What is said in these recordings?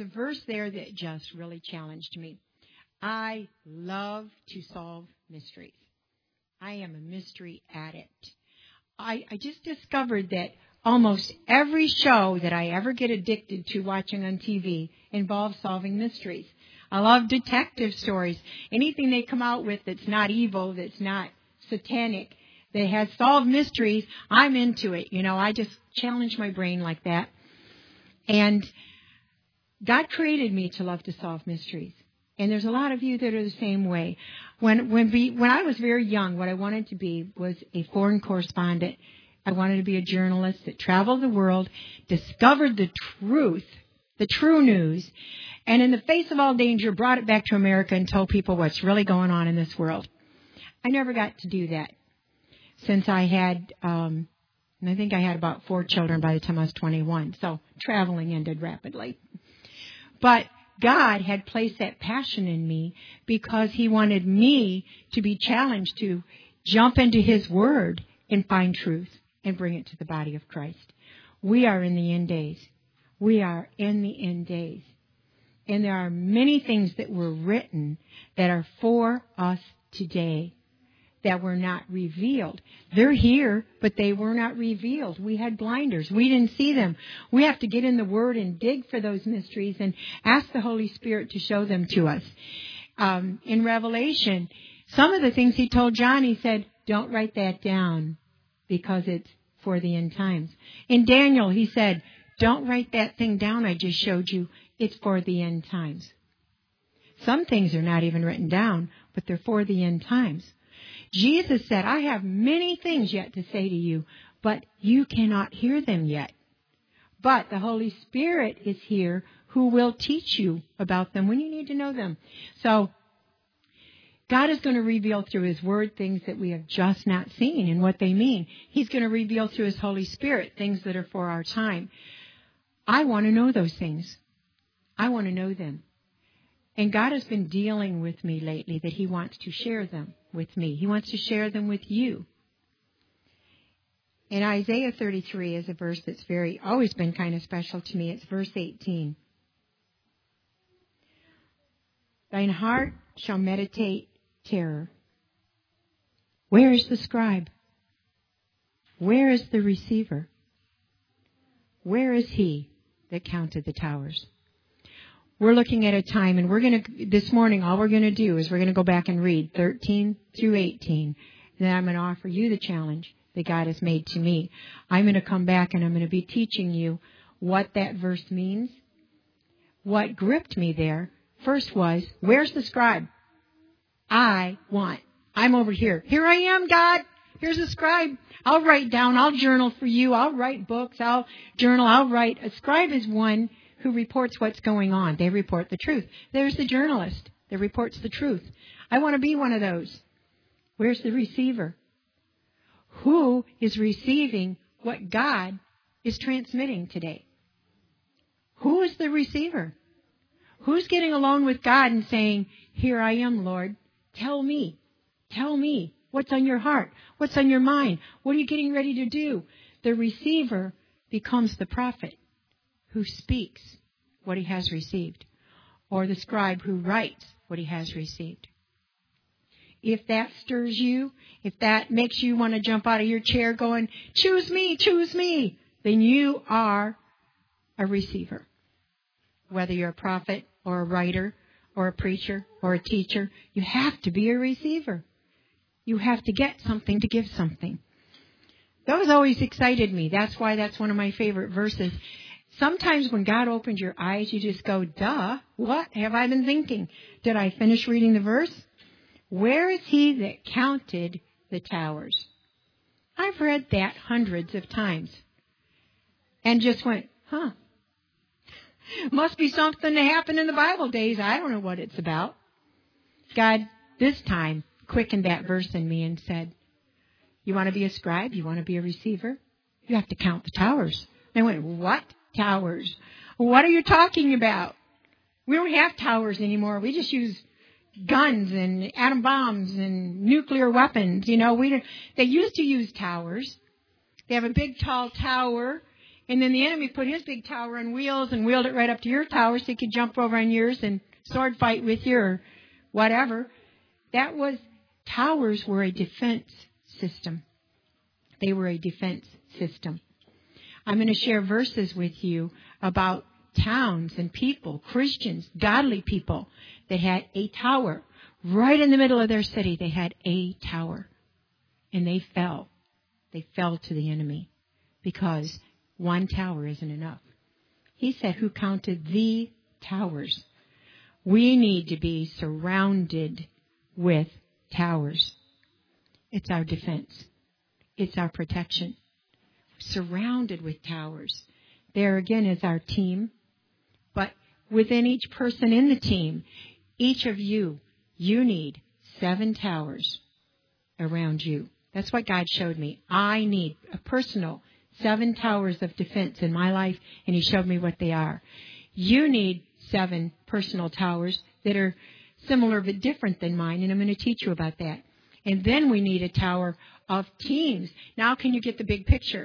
a verse there that just really challenged me. I love to solve mysteries. I am a mystery addict. I just discovered that almost every show that I ever get addicted to watching on TV involves solving mysteries. I love detective stories. Anything they come out with that's not evil, that's not satanic, that has solved mysteries, I'm into it. You know, I just challenge my brain like that. And God created me to love to solve mysteries. And there's a lot of you that are the same way. When I was very young, what I wanted to be was a foreign correspondent. I wanted to be a journalist that traveled the world, discovered the truth, the true news, and in the face of all danger, brought it back to America and told people what's really going on in this world. I never got to do that since I had, and I think I had about 4 children by the time I was 21. So traveling ended rapidly. But God had placed that passion in me because He wanted me to be challenged to jump into His Word and find truth and bring it to the body of Christ. We are in the end days. We are in the end days. And there are many things that were written that are for us today that were not revealed. They're here, but they were not revealed. We had blinders. We didn't see them. We have to get in the Word and dig for those mysteries and ask the Holy Spirit to show them to us. In Revelation, some of the things He told John, He said, don't write that down because it's for the end times. In Daniel, He said, don't write that thing down I just showed you. It's for the end times. Some things are not even written down, but they're for the end times. Jesus said, I have many things yet to say to you, but you cannot hear them yet. But the Holy Spirit is here who will teach you about them when you need to know them. So God is going to reveal through His Word things that we have just not seen and what they mean. He's going to reveal through His Holy Spirit things that are for our time. I want to know those things. I want to know them. And God has been dealing with me lately that He wants to share them with me. He wants to share them with you. In Isaiah 33 is a verse that's always been kind of special to me. It's verse 18. Thine heart shall meditate terror. Where is the scribe? Where is the receiver? Where is he that counted the towers? We're looking at a time, and this morning, all we're going to do is we're going to go back and read 13 through 18. And then I'm going to offer you the challenge that God has made to me. I'm going to come back and I'm going to be teaching you what that verse means. What gripped me there first was, where's the scribe? I'm over here. Here I am, God. Here's a scribe. I'll write down. I'll journal for you. I'll write books. I'll journal. I'll write. A scribe is one who reports what's going on. They report the truth. There's the journalist that reports the truth. I want to be one of those. Where's the receiver? Who is receiving what God is transmitting today? Who is the receiver? Who's getting alone with God and saying, here I am, Lord. Tell me. Tell me what's on your heart. What's on your mind? What are you getting ready to do? The receiver becomes the prophet who speaks what he has received, or the scribe who writes what he has received. If that stirs you, if that makes you want to jump out of your chair going, choose me, then you are a receiver. Whether you're a prophet or a writer or a preacher or a teacher, you have to be a receiver. You have to get something to give something. Those always excited me. That's why that's one of my favorite verses. Sometimes when God opens your eyes, you just go, duh, what have I been thinking? Did I finish reading the verse? Where is he that counted the towers? I've read that hundreds of times and just went, must be something that happened in the Bible days. I don't know what it's about. God, this time, quickened that verse in me and said, you want to be a scribe? You want to be a receiver? You have to count the towers. And I went, what towers? What are you talking about? We don't have towers anymore. We just use guns and atom bombs and nuclear weapons. You know, they used to use towers. They have a big, tall tower, And then the enemy put his big tower on wheels and wheeled it right up to your tower so he could jump over on yours and sword fight with you or whatever. Towers were a defense system. They were a defense system. I'm going to share verses with you about towns and people, Christians, godly people that had a tower. Right in the middle of their city, they had a tower. And they fell. They fell to the enemy because one tower isn't enough. He said, who counted the towers? We need to be surrounded with towers. It's our defense. It's our protection. Surrounded with towers. There again is our team. But within each person in the team, each of you need 7 towers around you. That's what God showed me. I need a personal 7 towers of defense in my life, and He showed me what they are. You need 7 personal towers that are similar but different than mine, and I'm going to teach you about that. And then we need a tower of teams. Now can you get the big picture?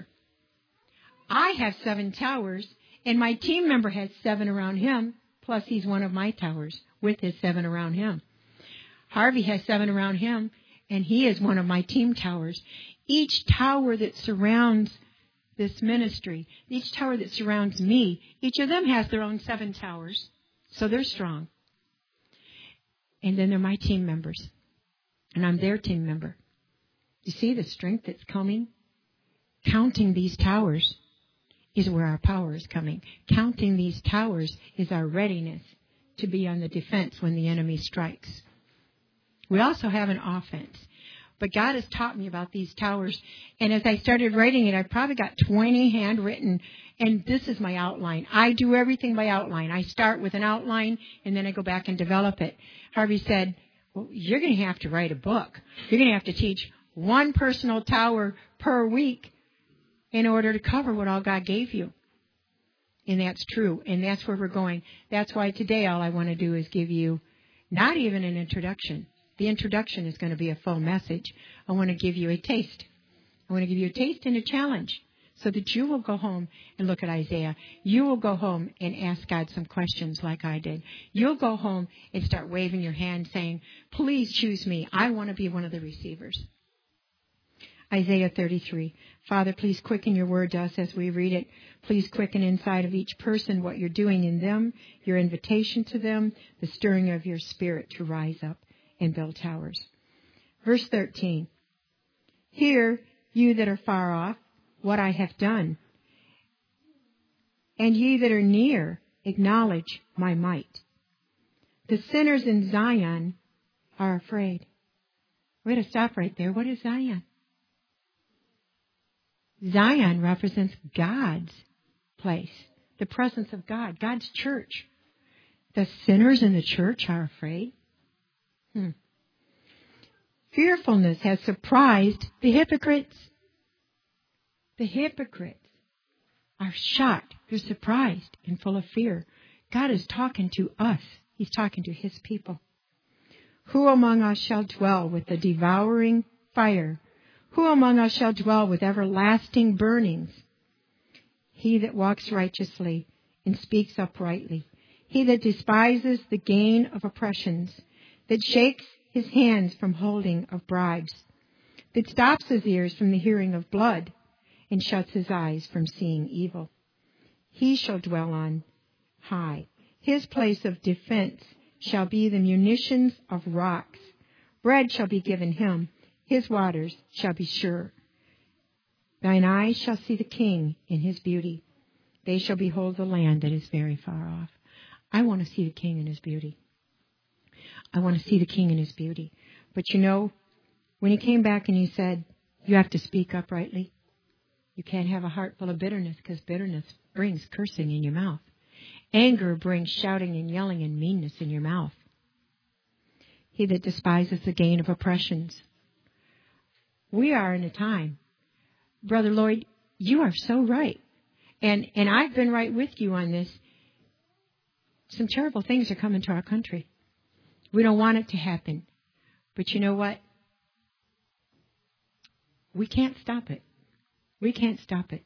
I have 7 towers, and my team member has 7 around him, plus he's one of my towers with his 7 around him. Harvey has 7 around him, and he is one of my team towers. Each tower that surrounds this ministry, each tower that surrounds me, each of them has their own 7 towers, so they're strong. And then they're my team members, and I'm their team member. You see the strength that's coming? Counting these towers is where our power is coming. Counting these towers is our readiness to be on the defense when the enemy strikes. We also have an offense. But God has taught me about these towers. And as I started writing it, I probably got 20 handwritten. And this is my outline. I do everything by outline. I start with an outline, and then I go back and develop it. Harvey said, well, you're going to have to write a book. You're going to have to teach 1 personal tower per week in order to cover what all God gave you. And that's true. And that's where we're going. That's why today all I want to do is give you not even an introduction. The introduction is going to be a full message. I want to give you a taste. I want to give you a taste and a challenge so that you will go home and look at Isaiah. You will go home and ask God some questions like I did. You'll go home and start waving your hand saying, please choose me. I want to be one of the receivers. Isaiah 33. Father, please quicken your word to us as we read it. Please quicken inside of each person what you're doing in them, your invitation to them, the stirring of your spirit to rise up and build towers. Verse 13. Hear, you that are far off, what I have done. And ye that are near, acknowledge my might. The sinners in Zion are afraid. We're going to stop right there. What is Zion? Zion represents God's place, the presence of God, God's church. The sinners in the church are afraid. Fearfulness has surprised the hypocrites. The hypocrites are shocked. They're surprised and full of fear. God is talking to us. He's talking to His people. Who among us shall dwell with the devouring fire? Who among us shall dwell with everlasting burnings? He that walks righteously and speaks uprightly. He that despises the gain of oppressions, that shakes his hands from holding of bribes, that stops his ears from the hearing of blood, and shuts his eyes from seeing evil. He shall dwell on high. His place of defense shall be the munitions of rocks. Bread shall be given him. His waters shall be sure. Thine eyes shall see the King in His beauty. They shall behold the land that is very far off. I want to see the King in His beauty. I want to see the King in His beauty. But you know, when He came back and He said, you have to speak uprightly. You can't have a heart full of bitterness, because bitterness brings cursing in your mouth. Anger brings shouting and yelling and meanness in your mouth. He that despises the gain of oppressions. We are in a time. Brother Lloyd, you are so right. And I've been right with you on this. Some terrible things are coming to our country. We don't want it to happen. But you know what? We can't stop it. We can't stop it.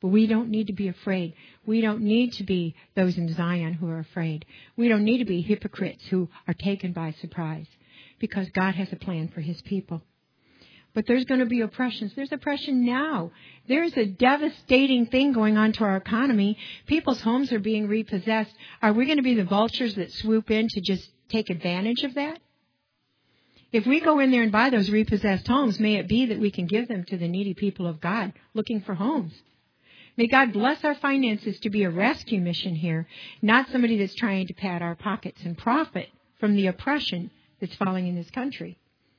But we don't need to be afraid. We don't need to be those in Zion who are afraid. We don't need to be hypocrites who are taken by surprise, because God has a plan for His people. But there's going to be oppressions. There's oppression now. There's a devastating thing going on to our economy. People's homes are being repossessed. Are we going to be the vultures that swoop in to just take advantage of that? If we go in there and buy those repossessed homes, may it be that we can give them to the needy people of God looking for homes. May God bless our finances to be a rescue mission here, not somebody that's trying to pad our pockets and profit from the oppression that's falling in this country.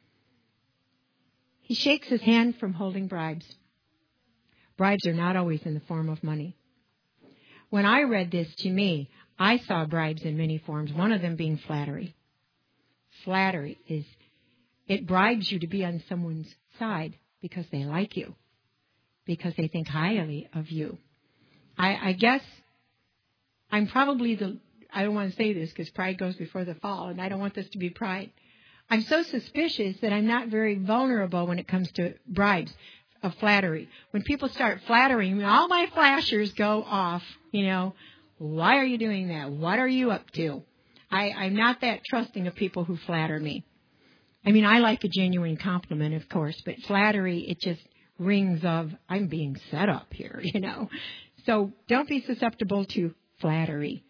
He shakes his hand from holding bribes. Bribes are not always in the form of money. When I read this, to me, I saw bribes in many forms, one of them being flattery. Flattery is, it bribes you to be on someone's side because they like you, because they think highly of you. I guess I'm probably I don't want to say this because pride goes before the fall, and I don't want this to be pride. I'm so suspicious that I'm not very vulnerable when it comes to bribes of flattery. When people start flattering me, all my flashers go off, Why are you doing that? What are you up to? I'm not that trusting of people who flatter me. I mean, I like a genuine compliment, of course, but flattery, it just rings of, I'm being set up here, So don't be susceptible to flattery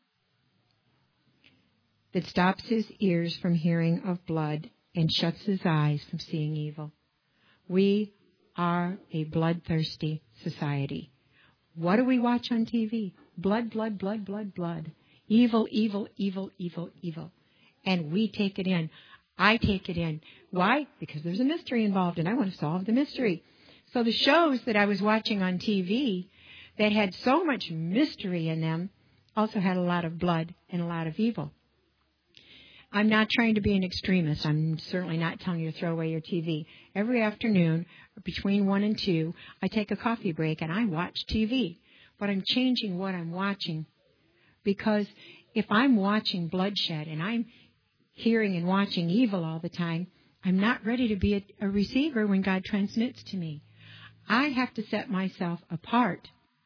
that stops his ears from hearing of blood and shuts his eyes from seeing evil. We are a bloodthirsty society. What do we watch on TV? Blood, blood, blood, blood, blood. Evil, evil, evil, evil, evil. And we take it in. I take it in. Why? Because there's a mystery involved, and I want to solve the mystery. So the shows that I was watching on TV that had so much mystery in them also had a lot of blood and a lot of evil. I'm not trying to be an extremist. I'm certainly not telling you to throw away your TV. Every afternoon, between 1 and 2, I take a coffee break and I watch TV. But I'm changing what I'm watching, because if I'm watching bloodshed and I'm hearing and watching evil all the time, I'm not ready to be a receiver when God transmits to me. I have to set myself apart.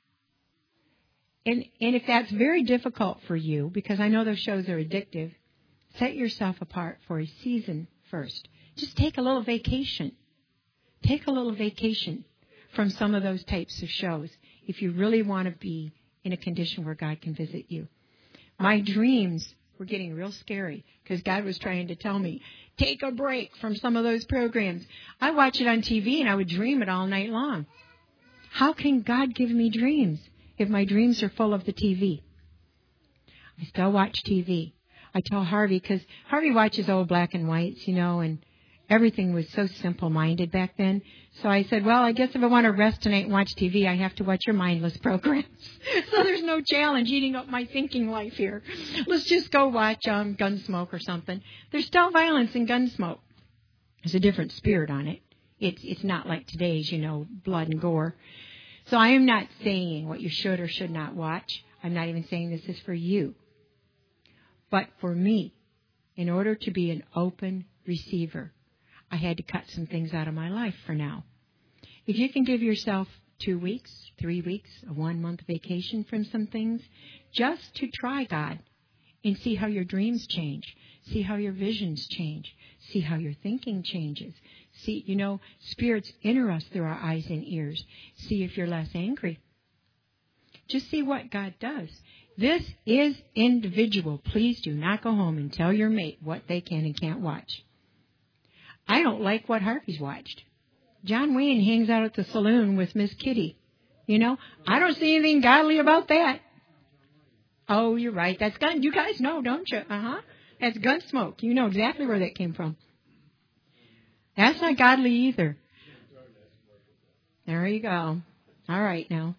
And if that's very difficult for you, because I know those shows are addictive, set yourself apart for a season first. Just take a little vacation. Take a little vacation from some of those types of shows if you really want to be in a condition where God can visit you. My dreams were getting real scary because God was trying to tell me, take a break from some of those programs. I watch it on TV and I would dream it all night long. How can God give me dreams if my dreams are full of the TV? I still watch TV. I tell Harvey, because Harvey watches old black and whites, and everything was so simple-minded back then. So I said, well, I guess if I want to rest tonight and watch TV, I have to watch your mindless programs. So there's no challenge eating up my thinking life here. Let's just go watch Gunsmoke or something. There's still violence in Gunsmoke. There's a different spirit on it. It's not like today's, blood and gore. So I am not saying what you should or should not watch. I'm not even saying this is for you. But for me, in order to be an open receiver, I had to cut some things out of my life for now. If you can give yourself 2 weeks, 3 weeks, a 1-month vacation from some things, just to try God and see how your dreams change, see how your visions change, see how your thinking changes. See, spirits enter us through our eyes and ears. See if you're less angry. Just see what God does. This is individual. Please do not go home and tell your mate what they can and can't watch. I don't like what Harvey's watched. John Wayne hangs out at the saloon with Miss Kitty. I don't see anything godly about that. Oh, you're right. That's gun. You guys know, don't you? That's Gunsmoke. You know exactly where that came from. That's not godly either. There you go. All right now.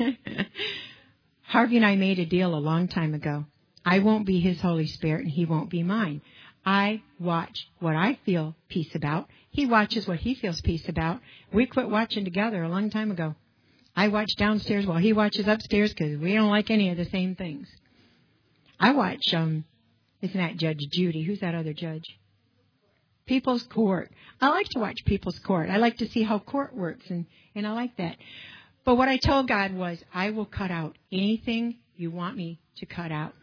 Harvey and I made a deal a long time ago. I won't be his Holy Spirit and he won't be mine. I watch what I feel peace about. He watches what he feels peace about. We quit watching together a long time ago. I watch downstairs while he watches upstairs because we don't like any of the same things. I watch, isn't that Judge Judy? Who's that other judge? People's Court. I like to watch People's Court. I like to see how court works, and I like that. But what I told God was, I will cut out anything you want me to cut out.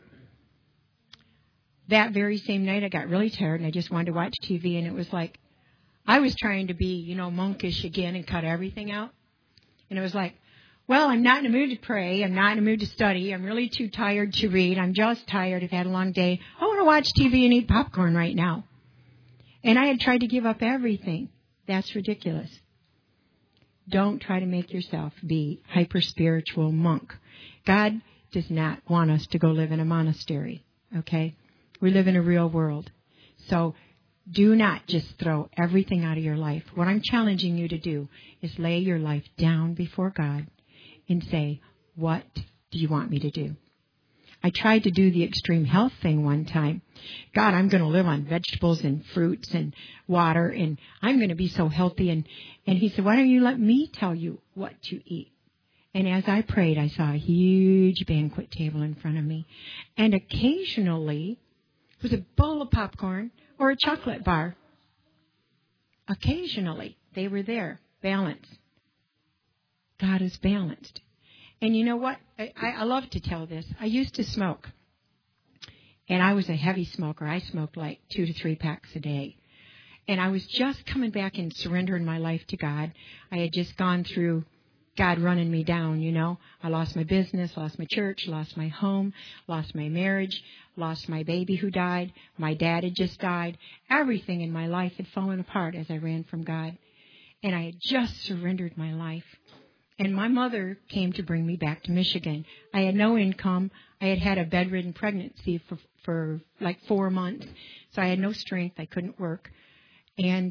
That very same night, I got really tired and I just wanted to watch TV. And it was like, I was trying to be, monkish again and cut everything out. And it was like, well, I'm not in the mood to pray. I'm not in the mood to study. I'm really too tired to read. I'm just tired. I've had a long day. I want to watch TV and eat popcorn right now. And I had tried to give up everything. That's ridiculous. Don't try to make yourself be hyper-spiritual monk. God does not want us to go live in a monastery, okay? We live in a real world. So do not just throw everything out of your life. What I'm challenging you to do is lay your life down before God and say, what do you want me to do? I tried to do the extreme health thing one time. God, I'm going to live on vegetables and fruits and water, and I'm going to be so healthy. And he said, why don't you let me tell you what to eat? And as I prayed, I saw a huge banquet table in front of me. And occasionally, it was a bowl of popcorn or a chocolate bar. Occasionally, they were there, balanced. God is balanced. And you know what? I love to tell this. I used to smoke. And I was a heavy smoker. I smoked like 2 to 3 packs a day. And I was just coming back and surrendering my life to God. I had just gone through God running me down, I lost my business, lost my church, lost my home, lost my marriage, lost my baby who died. My dad had just died. Everything in my life had fallen apart as I ran from God. And I had just surrendered my life. And my mother came to bring me back to Michigan. I had no income. I had had a bedridden pregnancy for like 4 months. So I had no strength. I couldn't work. And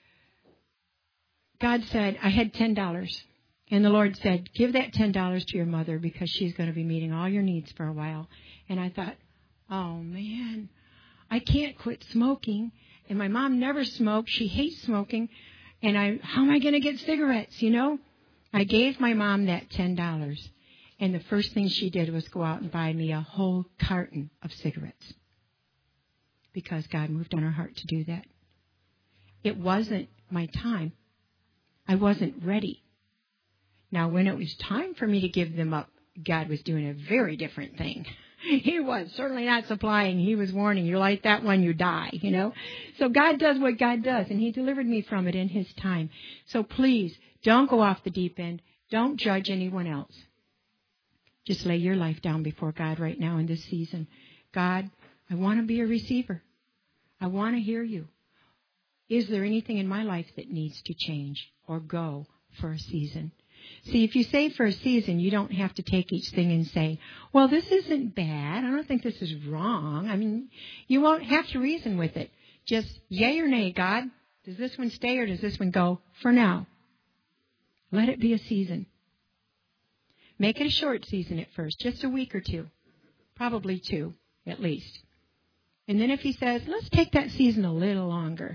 God said, I had $10. And the Lord said, give that $10 to your mother because she's going to be meeting all your needs for a while. And I thought, oh, man, I can't quit smoking. And my mom never smoked. She hates smoking. And how am I going to get cigarettes, I gave my mom that $10, and the first thing she did was go out and buy me a whole carton of cigarettes because God moved on her heart to do that. It wasn't my time. I wasn't ready. Now, when it was time for me to give them up, God was doing a very different thing. He was certainly not supplying. He was warning, you light that one, you die, So God does what God does, and He delivered me from it in His time. So please, don't go off the deep end. Don't judge anyone else. Just lay your life down before God right now in this season. God, I want to be a receiver. I want to hear you. Is there anything in my life that needs to change or go for a season? See, if you say for a season, you don't have to take each thing and say, well, this isn't bad. I don't think this is wrong. I mean, you won't have to reason with it. Just yay or nay, God. Does this one stay or does this one go for now? Let it be a season. Make it a short season at first, just a week or 2. Probably 2, at least. And then if He says, let's take that season a little longer.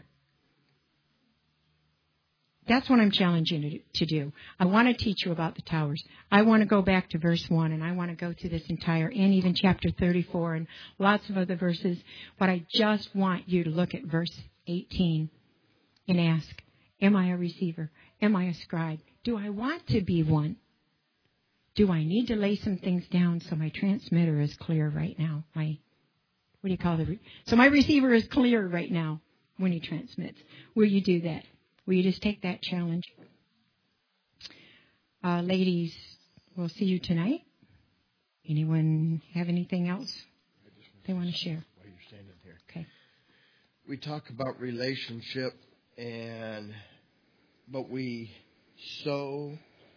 That's what I'm challenging you to do. I want to teach you about the towers. I want to go back to verse 1, and I want to go through this entire, and even chapter 34, and lots of other verses. But I just want you to look at verse 18 and ask, am I a receiver? Am I a scribe? Do I want to be one? Do I need to lay some things down so my transmitter is clear right now? So my receiver is clear right now when he transmits. Will you do that? Will you just take that challenge? Ladies, we'll see you tonight. Anyone have anything else they want to share? While you're standing here. Okay. We talk about relationship, but we so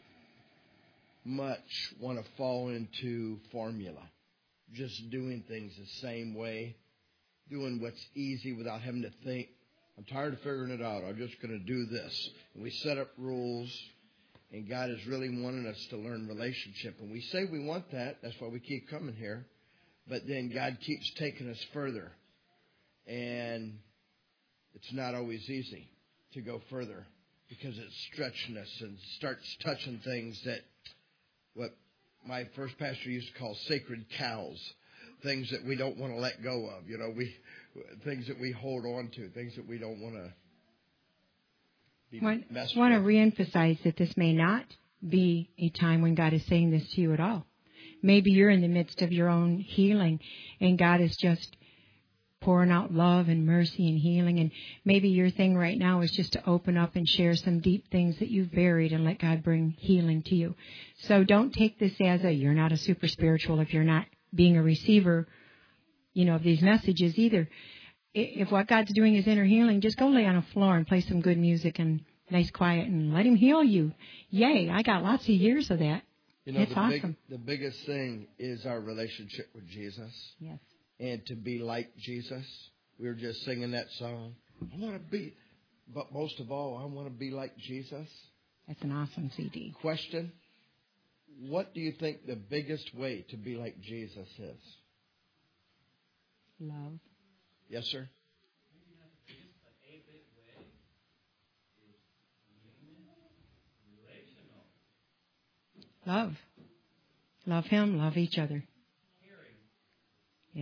much want to fall into formula. Just doing things the same way. Doing what's easy without having to think. I'm tired of figuring it out. I'm just going to do this. And we set up rules. And God is really wanting us to learn relationship. And we say we want that. That's why we keep coming here. But then God keeps taking us further. And it's not always easy to go further because it's stretching us and starts touching things that what my first pastor used to call sacred cows, things that we don't want to let go of. Things that we hold on to, things that we don't want to be messed with. I want to reemphasize that this may not be a time when God is saying this to you at all. Maybe you're in the midst of your own healing and God is just pouring out love and mercy and healing. And maybe your thing right now is just to open up and share some deep things that you've buried and let God bring healing to you. So don't take this as you're not a super spiritual if you're not being a receiver, of these messages either. If what God's doing is inner healing, just go lay on a floor and play some good music and nice quiet and let Him heal you. Yay, I got lots of years of that. It's awesome. The biggest thing is our relationship with Jesus. Yes. And to be like Jesus. We were just singing that song. But most of all, I want to be like Jesus. That's an awesome CD. Question, what do you think the biggest way to be like Jesus is? Love. Yes, sir? Love. Love Him, love each other. Yeah.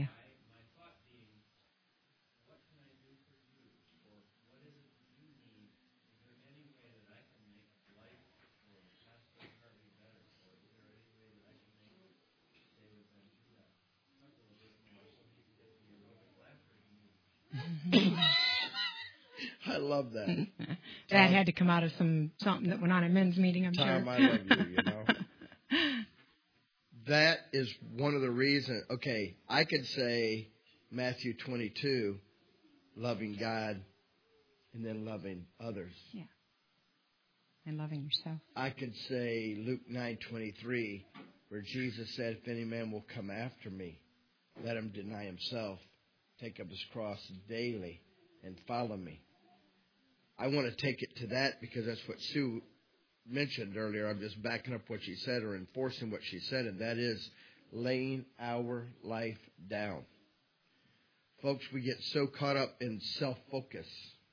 I love that. That had to come out of something that went on at men's meeting, I'm Tom, sure. I love you, That is one of the reasons. Okay, I could say Matthew 22, loving God, and then loving others. Yeah. And loving yourself. I could say Luke 9:23, where Jesus said, if any man will come after me, let him deny himself, take up his cross daily, and follow me. I want to take it to that because that's what Sue mentioned earlier. I'm just backing up what she said or enforcing what she said, and that is laying our life down. Folks, we get so caught up in self-focus,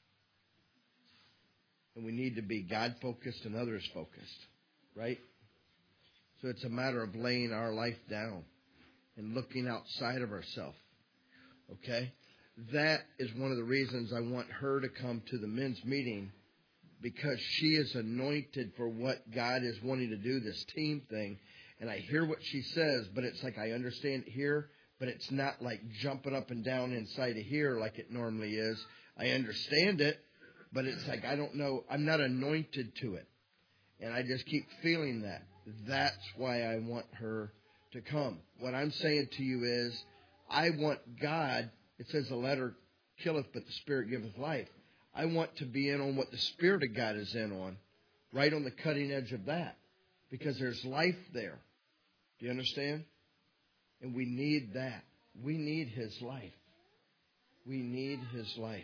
and we need to be God-focused and others-focused, right? So it's a matter of laying our life down and looking outside of ourselves, okay? That is one of the reasons I want her to come to the men's meeting, because she is anointed for what God is wanting to do, this team thing. And I hear what she says, but it's like I understand it here, but it's not like jumping up and down inside of here like it normally is. I understand it, but it's like I don't know. I'm not anointed to it. And I just keep feeling that. That's why I want her to come. What I'm saying to you is I want God. It says the letter killeth, but the Spirit giveth life. I want to be in on what the Spirit of God is in on, right on the cutting edge of that, because there's life there. Do you understand? And we need that. We need His life. We need His life.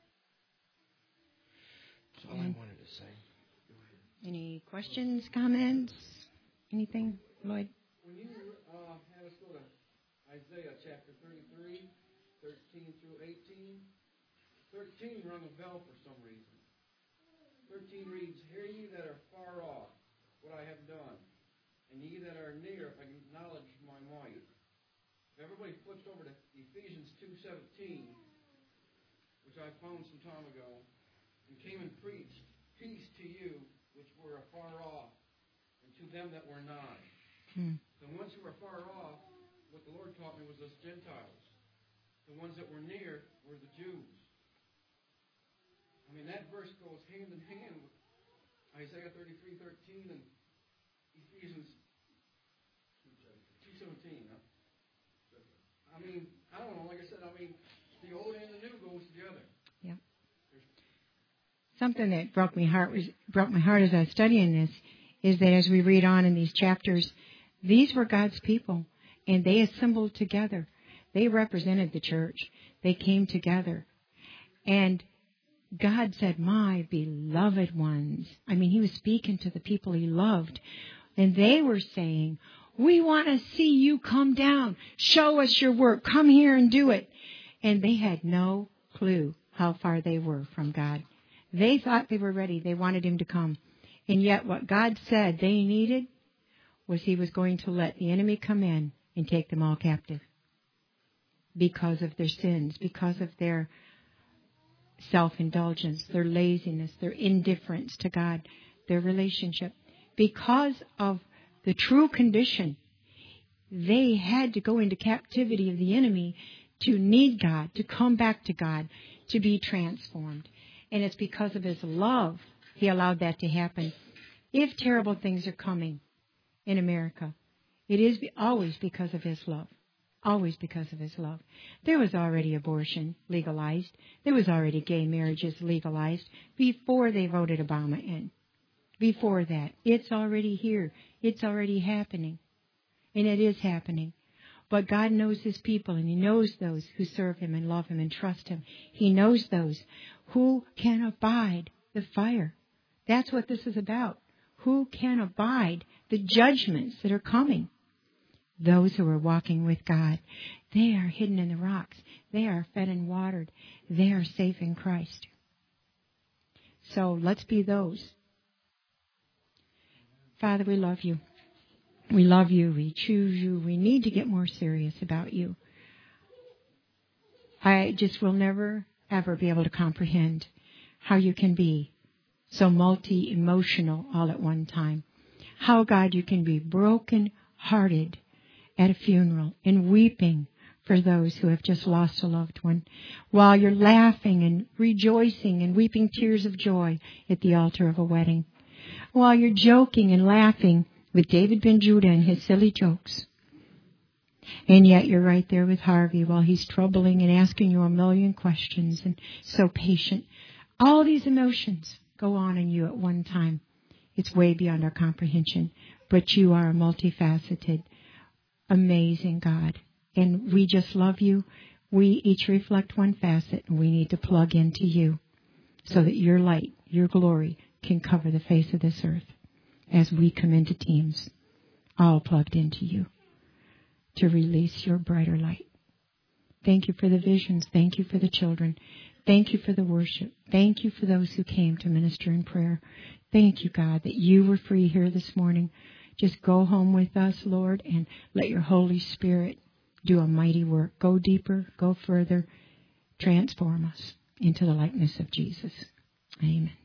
That's all I wanted to say. Any questions, comments, anything, Lloyd? When you had us go to Isaiah chapter 33, 13 through 18, 13 rung a bell for some reason. 13 reads, hear ye that are far off what I have done, and ye that are near acknowledge my might. If everybody flips over to Ephesians 2:17, which I found some time ago, and came and preached peace to you which were afar off, and to them that were nigh. The ones who were far off, what the Lord taught me was us Gentiles. The ones that were near were the Jews. I mean, that verse goes hand in hand with Isaiah 33:13 and Ephesians 2:17. I mean, I don't know. Like I said, the old and the new goes together. Yeah. Something that broke my heart as I was studying this is that as we read on in these chapters, these were God's people, and they assembled together. They represented the church. They came together. And God said, my beloved ones. I mean, He was speaking to the people He loved. And they were saying, we want to see you come down. Show us your work. Come here and do it. And they had no clue how far they were from God. They thought they were ready. They wanted Him to come. And yet what God said they needed was He was going to let the enemy come in and take them all captive. Because of their sins, because of their self-indulgence, their laziness, their indifference to God, their relationship. because of the true condition, they had to go into captivity of the enemy to need God, to come back to God, to be transformed. And it's because of His love He allowed that to happen. If terrible things are coming in America, it is always because of His love. Always because of His love. There was already abortion legalized. There was already gay marriages legalized before they voted Obama in. Before that. It's already here. It's already happening. And it is happening. But God knows His people, and He knows those who serve Him and love Him and trust Him. He knows those who can abide the fire. That's what this is about. Who can abide the judgments that are coming? Those who are walking with God. They are hidden in the rocks. They are fed and watered. They are safe in Christ. So let's be those. Father, we love You. We love You. We choose You. We need to get more serious about You. I just will never, ever be able to comprehend how You can be so multi-emotional all at one time. How, God, You can be broken-hearted at a funeral and weeping for those who have just lost a loved one, while you're laughing and rejoicing and weeping tears of joy at the altar of a wedding, while you're joking and laughing with David Ben Judah and his silly jokes. And yet you're right there with Harvey while he's troubling and asking you a million questions and so patient. All these emotions go on in you at one time. It's way beyond our comprehension. But You are a multifaceted, amazing God. And we just love You. We each reflect one facet, and we need to plug into You so that Your light, Your glory can cover the face of this earth as we come into teams, all plugged into You to release Your brighter light. Thank You for the visions. Thank You for the children. Thank You for the worship. Thank You for those who came to minister in prayer. Thank You, God, that You were free here this morning. Just go home with us, Lord, and let Your Holy Spirit do a mighty work. Go deeper, go further, transform us into the likeness of Jesus. Amen.